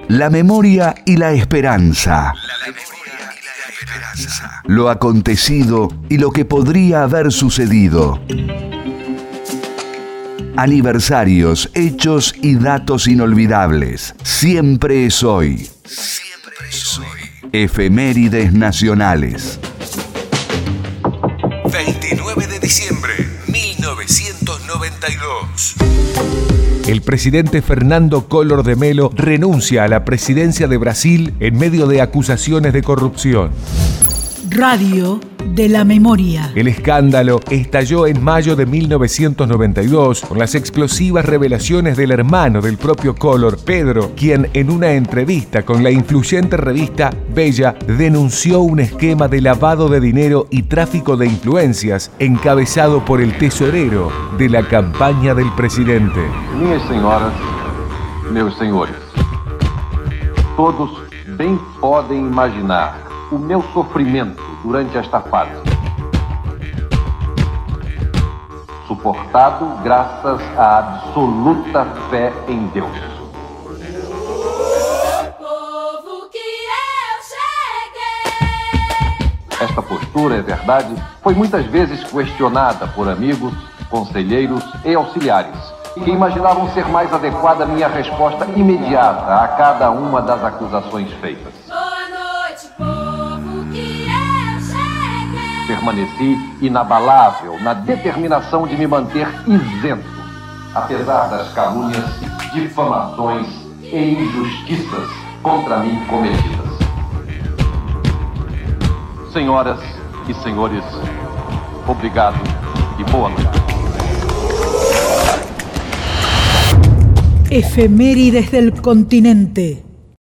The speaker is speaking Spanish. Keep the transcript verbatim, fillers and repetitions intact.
La memoria y la esperanza. Lo acontecido y lo que podría haber sucedido. Aniversarios, hechos y datos inolvidables. Siempre es hoy. Siempre es hoy. Efemérides nacionales. veintinueve de diciembre de mil novecientos noventa y dos. El presidente Fernando Collor de Mello renuncia a la presidencia de Brasil en medio de acusaciones de corrupción. Radio de la Memoria. El escándalo estalló en mayo de mil novecientos noventa y dos con las explosivas revelaciones del hermano del propio Collor, Pedro, quien en una entrevista con la influyente revista Bella denunció un esquema de lavado de dinero y tráfico de influencias encabezado por el tesorero de la campaña del presidente. Minhas senhoras, meus senhores, todos bem podem imaginar o meu sofrimento durante esta fase, suportado graças à absoluta fé em Deus. Esta postura, é verdade, foi muitas vezes questionada por amigos, conselheiros e auxiliares, que imaginavam ser mais adequada minha resposta imediata a cada uma das acusações feitas. Permaneci inabalável na determinação de me manter isento, apesar das calúnias, difamações e injustiças contra mim cometidas. Senhoras e senhores, obrigado e boa noite. Efemérides del continente.